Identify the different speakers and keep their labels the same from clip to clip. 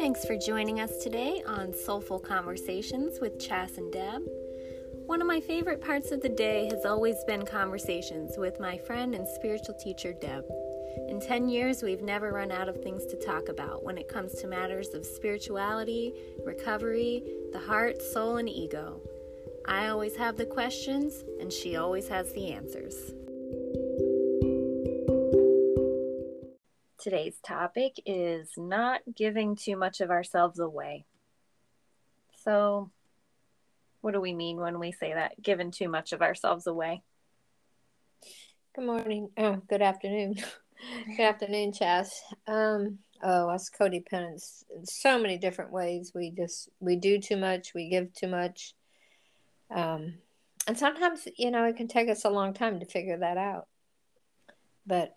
Speaker 1: Thanks for joining us today on Soulful Conversations with Chas and Deb. One of my favorite parts of the day has always been conversations with my friend and spiritual teacher, Deb. In 10 years, we've never run out of things to talk about when it comes to matters of spirituality, recovery, the heart, soul, and ego. I always have the questions, and she always has the answers. Today's topic is not giving too much of ourselves away. So, what do we mean when we say that, giving too much of ourselves away?
Speaker 2: Good morning. Good afternoon. Good afternoon, Chas. Us codependents, in so many different ways. We do too much. We give too much. And sometimes, it can take us a long time to figure that out. But,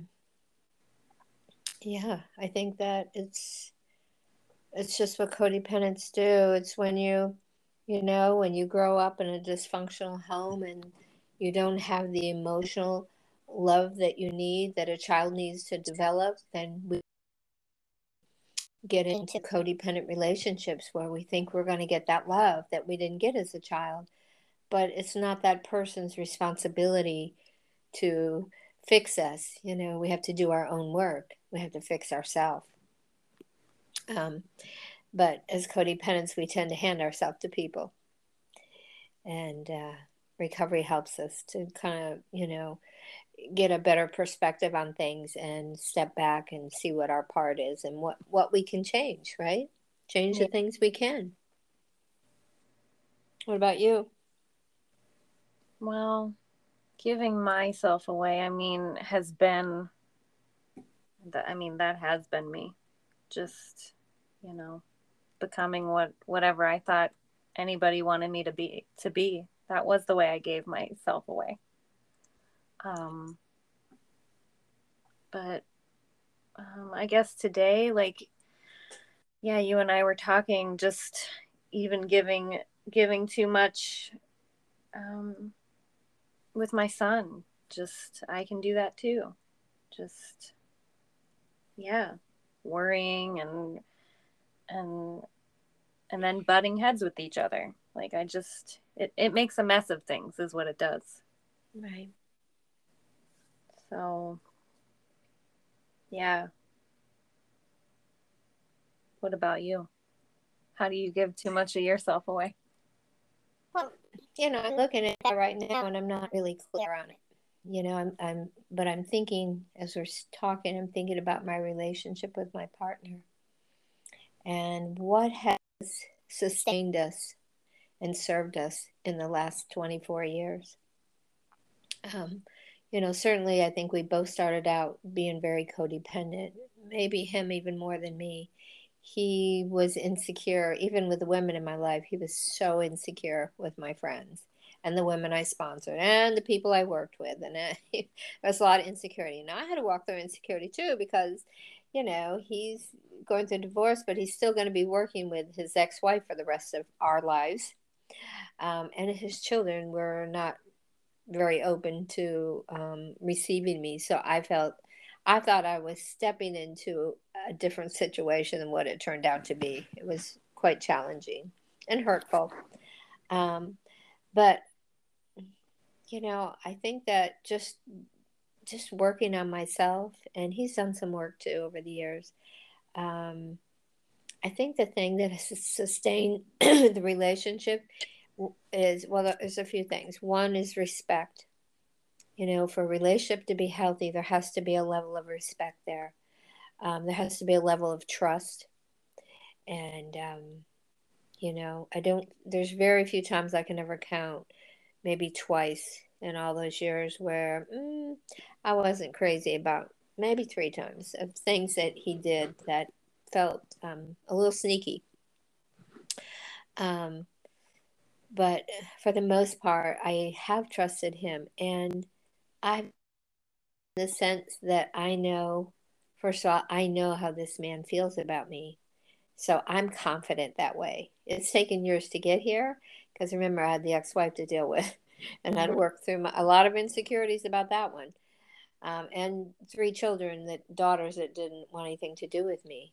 Speaker 2: I think that it's just what codependents do. It's when when you grow up in a dysfunctional home and you don't have the emotional love that you need, that a child needs to develop, then we get into codependent relationships where we think we're going to get that love that we didn't get as a child. But it's not that person's responsibility to fix us. We have to do our own work. We have to fix ourselves. But as codependents, we tend to hand ourselves to people. And recovery helps us to kind of, get a better perspective on things and step back and see what our part is and what we can change, right? Change the things we can. What about you?
Speaker 1: Well, giving myself away, that has been me. Just, becoming whatever I thought anybody wanted me to be. That was the way I gave myself away. But I guess today, you and I were talking, just even giving too much with my son. Just, I can do that too. Just, worrying and then butting heads with each other. It makes a mess of things is what it does.
Speaker 2: Right.
Speaker 1: So, yeah. What about you? How do you give too much of yourself away?
Speaker 2: Well, I'm looking at it right now and I'm not really clear on it. But I'm thinking, as we're talking, I'm thinking about my relationship with my partner and what has sustained us and served us in the last 24 years. Certainly I think we both started out being very codependent, maybe him even more than me. He was insecure, even with the women in my life. He was so insecure with my friends and the women I sponsored and the people I worked with. And there's a lot of insecurity. Now, I had to walk through insecurity too because, he's going through divorce, but he's still going to be working with his ex-wife for the rest of our lives. And his children were not very open to receiving me. So I thought I was stepping into a different situation than what it turned out to be. It was quite challenging and hurtful. But, I think that just working on myself, and he's done some work too over the years. I think the thing that has sustained the relationship is, well, there's a few things. One is respect. For a relationship to be healthy, there has to be a level of respect there. There has to be a level of trust. And, there's very few times I can ever count, maybe twice in all those years where I wasn't crazy about, maybe 3 times of things that he did that felt a little sneaky. But for the most part, I have trusted him, and I've, in the sense that I know, first of all, I know how this man feels about me. So I'm confident that way. It's taken years to get here because remember, I had the ex-wife to deal with and I had to work through a lot of insecurities about that one. And 3 children, daughters that didn't want anything to do with me.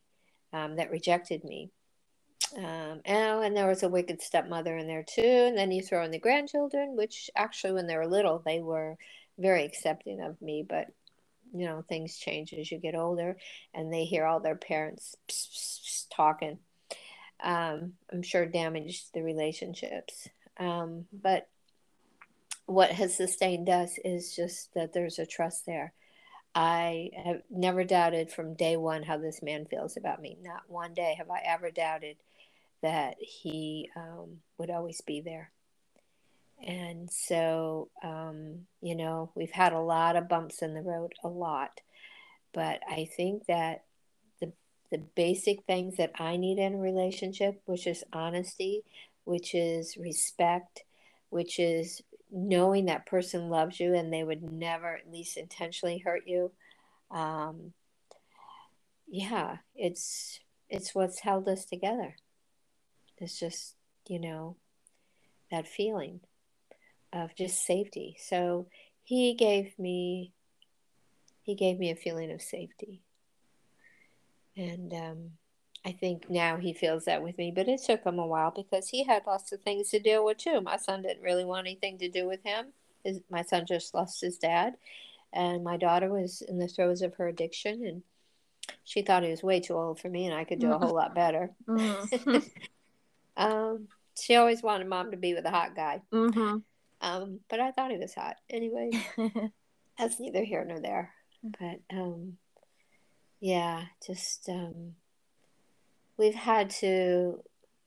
Speaker 2: that rejected me. And there was a wicked stepmother in there too. And then you throw in the grandchildren, which actually, when they were little, they were very accepting of me. But, things change as you get older and they hear all their parents pss, pss, pss, talking. I'm sure damaged the relationships. But what has sustained us is just that there's a trust there. I have never doubted from day one how this man feels about me. Not one day have I ever doubted that he would always be there. And so, we've had a lot of bumps in the road, a lot. But I think that the, the basic things that I need in a relationship, which is honesty, which is respect, which is knowing that person loves you and they would never, at least intentionally, hurt you. Um, yeah, it's what's held us together. It's just, you know, that feeling of just safety. So he gave me he gave me a feeling of safety. And I think now he feels that with me, but it took him a while because he had lots of things to deal with too. My son didn't really want anything to do with him. My son just lost his dad, and my daughter was in the throes of her addiction, and she thought he was way too old for me, and I could do a whole lot better.
Speaker 1: Mm-hmm.
Speaker 2: She always wanted mom to be with a hot guy.
Speaker 1: Mm-hmm.
Speaker 2: But I thought he was hot. Anyway, that's neither here nor there. But yeah, just we've had to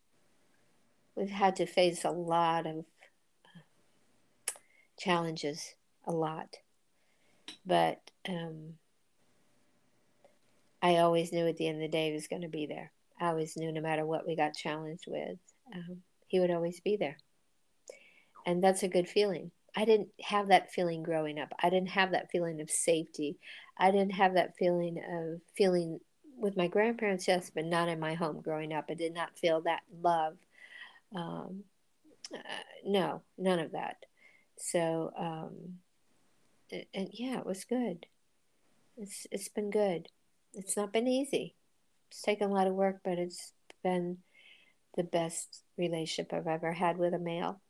Speaker 2: face a lot of challenges, a lot. But I always knew at the end of the day he was going to be there. I always knew no matter what we got challenged with, he would always be there. And that's a good feeling. I didn't have that feeling growing up. I didn't have that feeling of safety. I didn't have that feeling with my grandparents, yes, but not in my home growing up. I did not feel that love. Um, no, none of that. So, and yeah, it was good. It's been good. It's not been easy. It's taken a lot of work, but it's been the best relationship I've ever had with a male.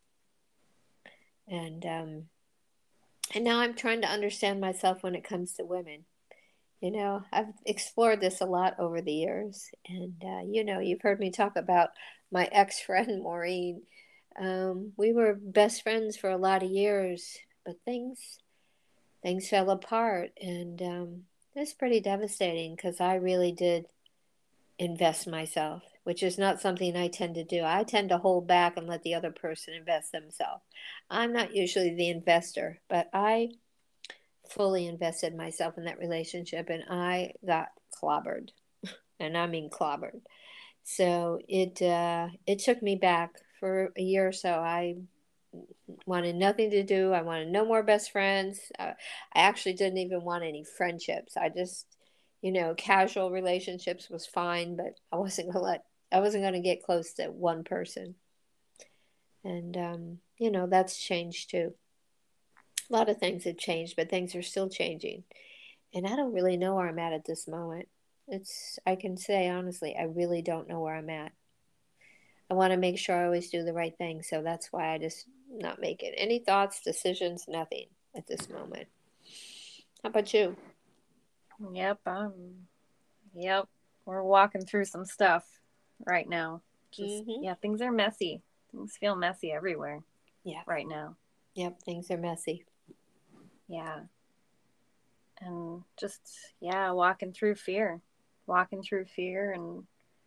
Speaker 2: And now I'm trying to understand myself when it comes to women. I've explored this a lot over the years, and you've heard me talk about my ex-friend Maureen. We were best friends for a lot of years, but things fell apart, and it was pretty devastating because I really did invest myself, which is not something I tend to do. I tend to hold back and let the other person invest themselves. I'm not usually the investor, but I fully invested myself in that relationship and I got clobbered. And I mean clobbered. So it took me back for a year or so. I wanted nothing to do. I wanted no more best friends. I actually didn't even want any friendships. I just, casual relationships was fine, but I wasn't going to get close to one person. And that's changed too. A lot of things have changed, but things are still changing. And I don't really know where I'm at this moment. I can say honestly, I really don't know where I'm at. I want to make sure I always do the right thing. So that's why I just not making any thoughts, decisions, nothing at this moment. How about you?
Speaker 1: Yep. Yep. We're walking through some stuff right now. Yeah, things are messy. Things feel messy everywhere.
Speaker 2: Yeah.
Speaker 1: Right now.
Speaker 2: Yep. Things are messy.
Speaker 1: Yeah. And just, yeah, walking through fear and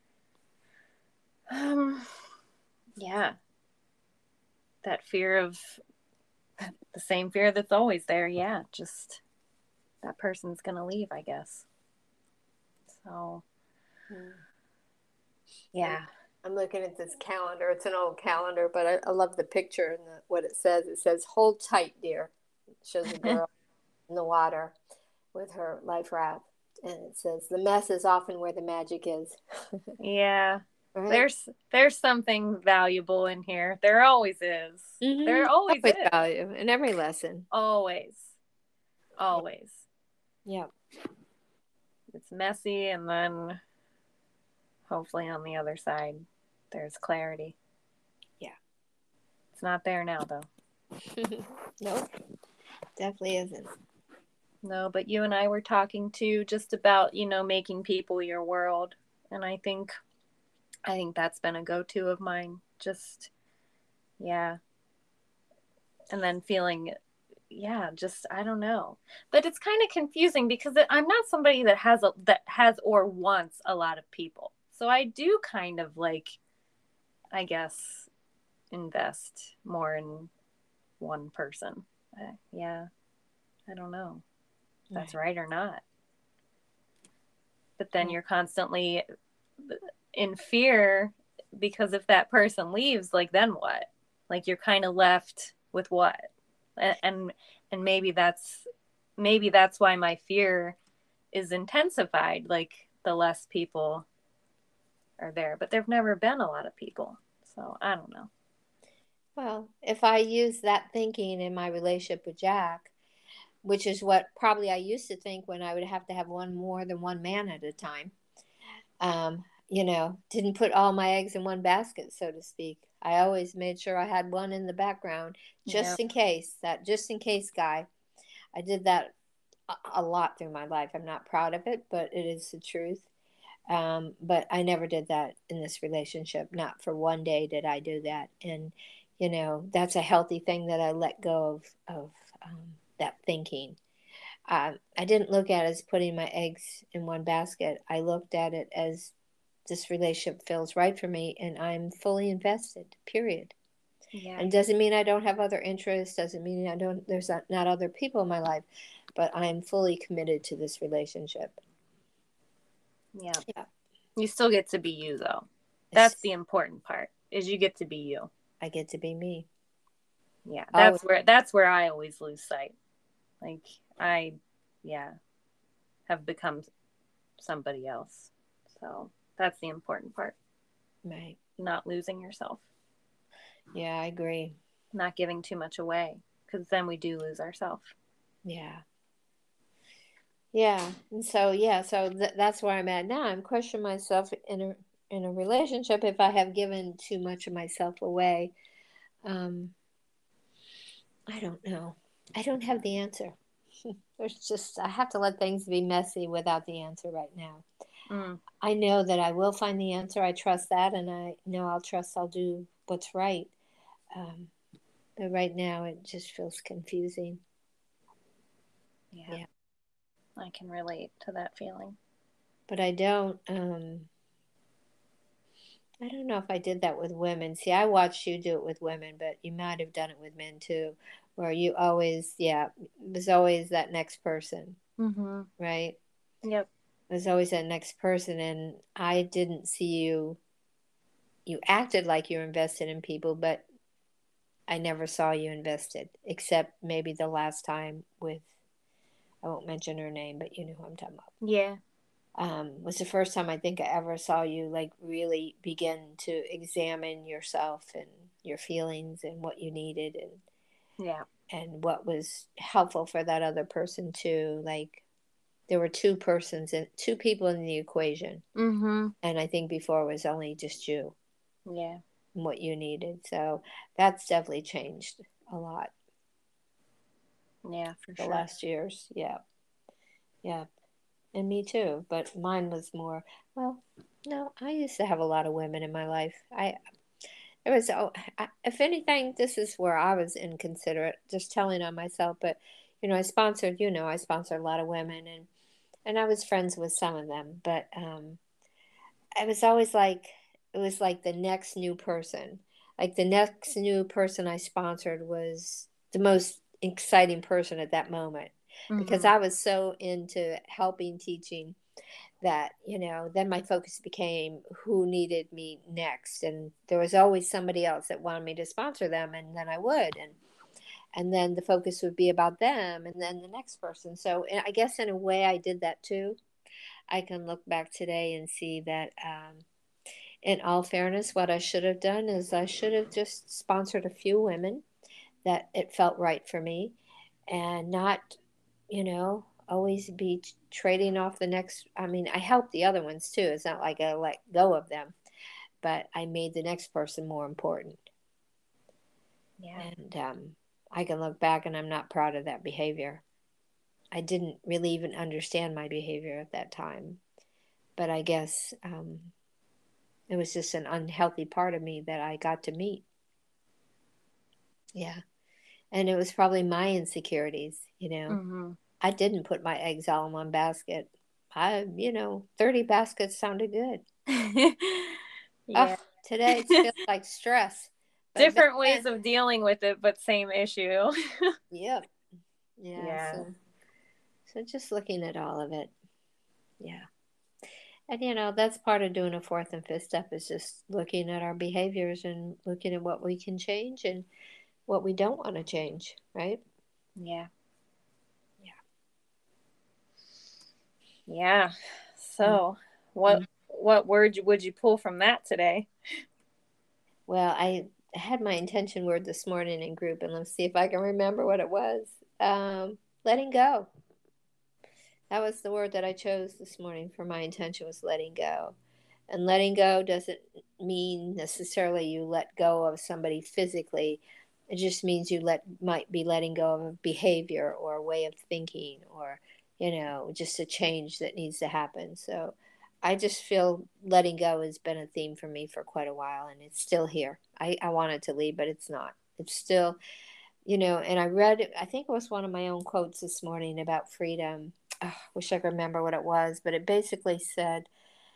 Speaker 1: yeah, that fear of the same fear that's always there. Yeah, just that person's gonna leave, I guess. So yeah,
Speaker 2: I'm looking at this calendar. It's an old calendar, but I love the picture and what it says. It says hold tight, dear. It shows a girl in the water with her life raft, and it says the mess is often where the magic is.
Speaker 1: Yeah.
Speaker 2: Right?
Speaker 1: There's something valuable in here. There always is. There always is
Speaker 2: value in every lesson.
Speaker 1: Always.
Speaker 2: Yeah.
Speaker 1: It's messy, and then hopefully on the other side, there's clarity.
Speaker 2: Yeah.
Speaker 1: It's not there now, though.
Speaker 2: Nope. Definitely isn't.
Speaker 1: No, but you and I were talking too just about, making people your world. And I think that's been a go-to of mine. Just, yeah. And then feeling, yeah, just, I don't know. But it's kind of confusing because I'm not somebody that has or wants a lot of people. So I do kind of like, I guess, invest more in one person. Yeah, I don't know if that's right or not. But then you're constantly in fear because if that person leaves, like, then what? Like, you're kind of left with what? And maybe that's why my fear is intensified, like the less people are there. But there've never been a lot of people, so I don't know.
Speaker 2: Well, if I use that thinking in my relationship with Jack, which is what probably I used to think when I would have to have more than one man at a time, didn't put all my eggs in one basket, so to speak. I always made sure I had one in the background just in case, guy. I did that a lot through my life. I'm not proud of it, but it is the truth. But I never did that in this relationship. Not for one day did I do that. And, that's a healthy thing that I let go of that thinking. I didn't look at it as putting my eggs in one basket. I looked at it as this relationship feels right for me and I'm fully invested, period.
Speaker 1: Yeah.
Speaker 2: And doesn't mean I don't have other interests, doesn't mean there's not other people in my life, but I'm fully committed to this relationship.
Speaker 1: Yeah. You still get to be you, though. That's the important part, is you get to be you.
Speaker 2: I get to be me.
Speaker 1: Yeah. That's where I always lose sight. Like, I have become somebody else. So that's the important part.
Speaker 2: Right.
Speaker 1: Not losing yourself.
Speaker 2: Yeah, I agree.
Speaker 1: Not giving too much away, because then we do lose ourselves.
Speaker 2: Yeah. Yeah. And so, that's where I'm at now. I'm questioning myself in a relationship if I have given too much of myself away. I don't know. I don't have the answer. I have to let things be messy without the answer right now. I know that I will find the answer. I trust that, and I know I'll do what's right. But right now, it just feels confusing.
Speaker 1: Yeah. I can relate to that feeling.
Speaker 2: But I don't know if I did that with women. See, I watched you do it with women, but you might have done it with men too, where you always, there's always that next person, right?
Speaker 1: Yep.
Speaker 2: There's always that next person, and I didn't see you. You acted like you're invested in people, but I never saw you invested, except maybe the last time with, I won't mention her name, but you know who I'm talking about.
Speaker 1: Yeah.
Speaker 2: Was the first time I think I ever saw you like really begin to examine yourself and your feelings and what you needed and what was helpful for that other person too. Like there were two people in the equation, and I think before it was only just you.
Speaker 1: Yeah.
Speaker 2: And what you needed, so that's definitely changed a lot.
Speaker 1: Yeah, for
Speaker 2: the
Speaker 1: sure.
Speaker 2: last years. Yeah. And me too, but mine was more, well, no, I used to have a lot of women in my life. If anything, this is where I was inconsiderate, just telling on myself. But, I sponsored a lot of women, and I was friends with some of them. But I was always like, it was like the next new person. Like the next new person I sponsored was the most exciting person at that moment. Because I was so into helping, teaching, that, then my focus became who needed me next. And there was always somebody else that wanted me to sponsor them, and then I would. And then the focus would be about them and then the next person. So I guess in a way I did that too. I can look back today and see that, in all fairness, what I should have done is I should have just sponsored a few women that it felt right for me, and not, always be trading off the next. I mean, I help the other ones too. It's not like I let go of them, but I made the next person more important.
Speaker 1: Yeah.
Speaker 2: And I can look back and I'm not proud of that behavior. I didn't really even understand my behavior at that time, but I guess it was just an unhealthy part of me that I got to meet. Yeah. And it was probably my insecurities,
Speaker 1: Mm-hmm.
Speaker 2: I didn't put my eggs all in one basket. 30 baskets sounded good.
Speaker 1: Yeah.
Speaker 2: Today it feels like stress. But
Speaker 1: Different ways of dealing with it, but same issue.
Speaker 2: Yep. Yeah.
Speaker 1: Yeah.
Speaker 2: So just looking at all of it. Yeah. And that's part of doing a fourth and fifth step is just looking at our behaviors and looking at what we can change and what we don't want to change, right?
Speaker 1: Yeah. Yeah. So, what word would you pull from that today?
Speaker 2: Well, I had my intention word this morning in group, and let's see if I can remember what it was. Letting go. That was the word that I chose this morning for my intention was letting go. And letting go doesn't mean necessarily you let go of somebody physically. It just means you might be letting go of a behavior or a way of thinking or, just a change that needs to happen. So I just feel letting go has been a theme for me for quite a while and it's still here. I want it to leave, but it's not. It's still, and I read, I think it was one of my own quotes this morning about freedom. Oh, wish I could remember what it was, but it basically said,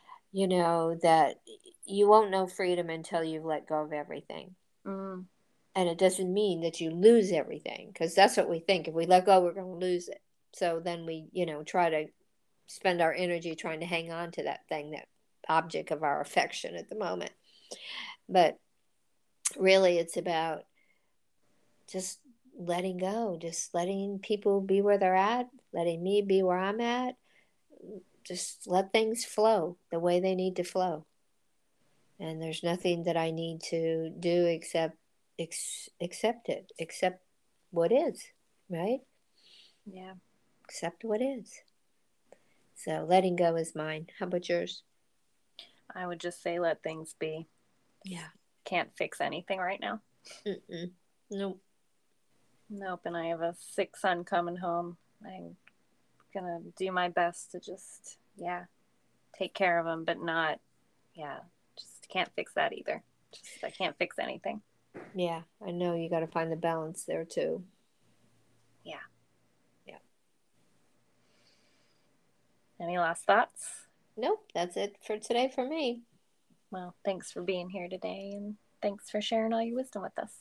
Speaker 2: that you won't know freedom until you've let go of everything.
Speaker 1: Mm.
Speaker 2: And it doesn't mean that you lose everything because that's what we think. If we let go, we're going to lose it. So then we, try to spend our energy trying to hang on to that thing, that object of our affection at the moment. But really, it's about just letting go, just letting people be where they're at, letting me be where I'm at. Just let things flow the way they need to flow. And there's nothing that I need to do except accept it, accept what is, right?
Speaker 1: Yeah.
Speaker 2: Accept what is. So letting go is mine. How about yours?
Speaker 1: I would just say let things be.
Speaker 2: Yeah.
Speaker 1: Can't fix anything right now.
Speaker 2: Nope.
Speaker 1: Nope. And I have a sick son coming home. I'm gonna do my best to just, take care of him, but not, just can't fix that either. Just, I can't fix anything.
Speaker 2: Yeah, I know you got to find the balance there too.
Speaker 1: Yeah.
Speaker 2: Yeah.
Speaker 1: Any last thoughts?
Speaker 2: Nope, that's it for today for me.
Speaker 1: Well, thanks for being here today, and thanks for sharing all your wisdom with us.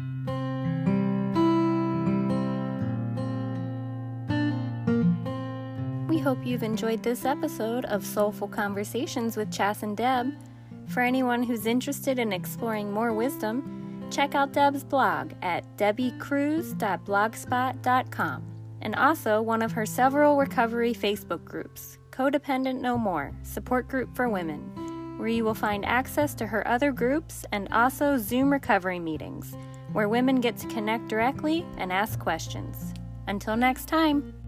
Speaker 1: We hope you've enjoyed this episode of Soulful Conversations with Chas and Deb. For anyone who's interested in exploring more wisdom, check out Deb's blog at debbiecruz.blogspot.com, and also one of her several recovery Facebook groups, Codependent No More, support group for women, where you will find access to her other groups and also Zoom recovery meetings, where women get to connect directly and ask questions. Until next time.